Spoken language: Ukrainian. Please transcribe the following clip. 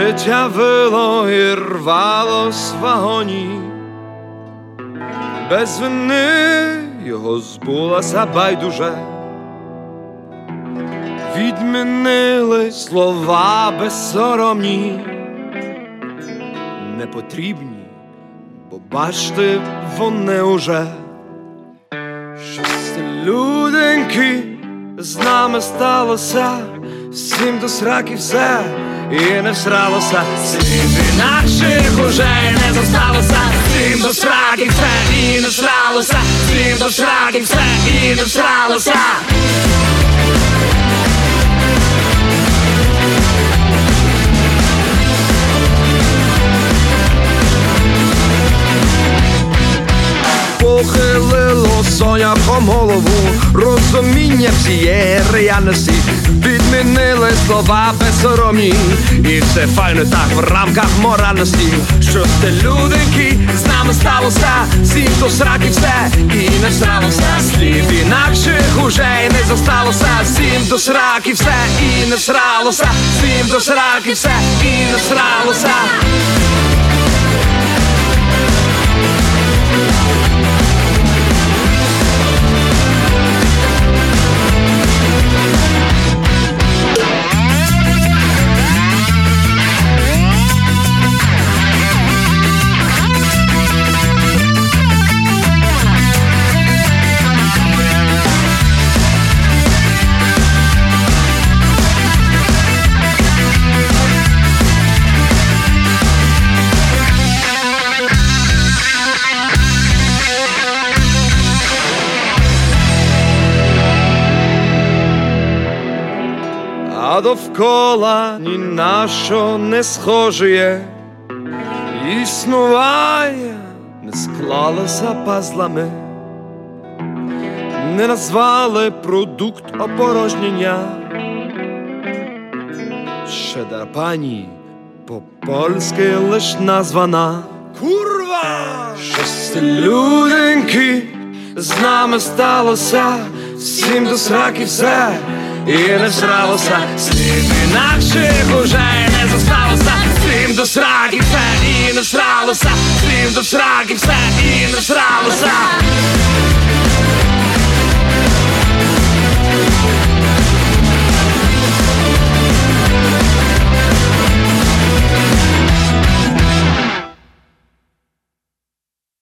життя вило і рвалось в агонії. Без вини його збулася байдуже. Відмінили слова безсоромні, непотрібні, бо бачте, вони уже. Щось люденьки з нами сталося, всім до сраки все і не всралося. Слід інакших уже й не зосталося, всім до сраки все і не всралося, всім до сраки все і не всралося. Похилило сонячну голову розуміння всієї реальності. Відмінили слова безсоромні, і все файно так в рамках моральності. Що те люденьки з нами сталося, всім до сраки все і не всралося. Слід інакших уже й не зосталося, всім до сраки все і не всралося, всім до сраки все і не всралося. А довкола ні на що не схожіє існування, не склалося пазлами, не назвали продукт опорожнення. Щедрапані по-польськи лиш названа. Курва! Щось люденьки з нами сталося, всім до сраки все і не всралося. Слід інакших уже не зосталося, всім до сраки все і не всралося, всім до сраки все і